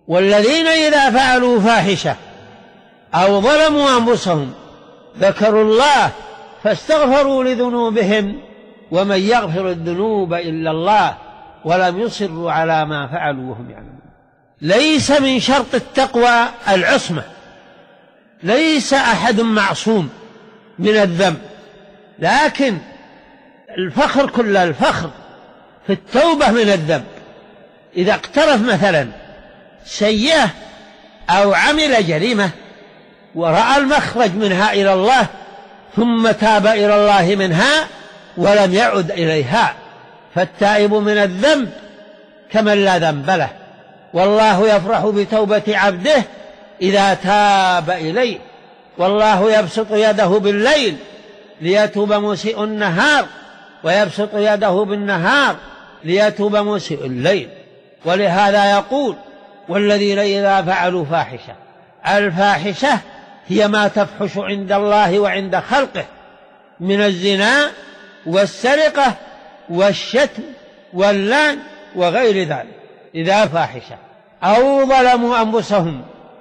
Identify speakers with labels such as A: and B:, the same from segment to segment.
A: والذين إذا فعلوا فاحشة أو ظلموا أنفسهم ذكروا الله فاستغفروا لذنوبهم ومن يغفر الذنوب إلا الله ولم يصروا على ما فعلوا وهم يعلمون. ليس من شرط التقوى العصمة، ليس أحد معصوم من الذنب، لكن الفخر كل الفخر في التوبة من الذنب. إذا اقترف مثلا سيئة أو عمل جريمة ورأى المخرج منها إلى الله ثم تاب إلى الله منها ولم يعد إليها، فالتائب من الذنب كمن لا ذنب له، والله يفرح بتوبة عبده إذا تاب إليه، والله يبسط يده بالليل ليتوب مسيء النهار ويبسط يده بالنهار ليتوب مسيء الليل. ولهذا يقول والذين إذا فعلوا فاحشة، الفاحشة هي ما تفحش عند الله وعند خلقه من الزنا والسرقة والشتم واللعن وغير ذلك. إذا فاحشة أو ظلموا أنفسهم،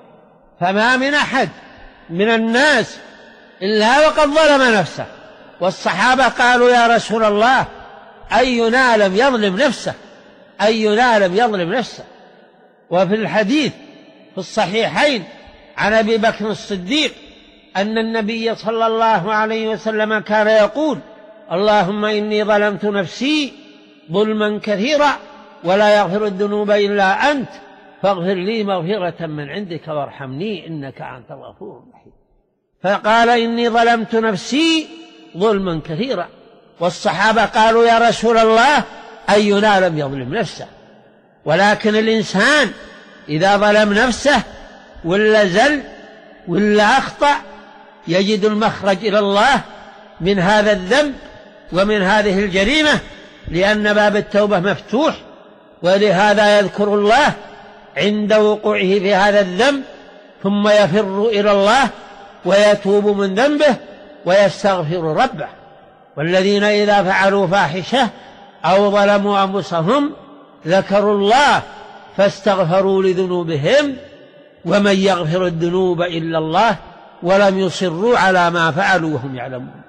A: فما من أحد من الناس إلا وقد ظلم نفسه. والصحابة قالوا يا رسول الله أينا لم يظلم نفسه، أينا لم يظلم نفسه. وفي الحديث في الصحيحين عن أبي بكر الصديق أن النبي صلى الله عليه وسلم كان يقول اللهم إني ظلمت نفسي ظلما كثيرا ولا يغفر الذنوب إلا أنت فاغفر لي مغفرة من عندك وارحمني إنك أنت الغفور الرحيم. فقال إني ظلمت نفسي ظلما كثيرا. والصحابة قالوا يا رسول الله أينا لم يظلم نفسه. ولكن الإنسان إذا ظلم نفسه ولا زل ولا أخطأ يجد المخرج إلى الله من هذا الذنب ومن هذه الجريمة، لأن باب التوبة مفتوح. ولهذا يذكر الله عند وقوعه في هذا الذنب ثم يفر إلى الله ويتوب من ذنبه ويستغفر ربه. والذين إذا فعلوا فاحشة أو ظلموا أنفسهم ذكروا الله فاستغفروا لذنوبهم ومن يغفر الذنوب إلا الله ولم يصروا على ما فعلوا وهم يعلمون.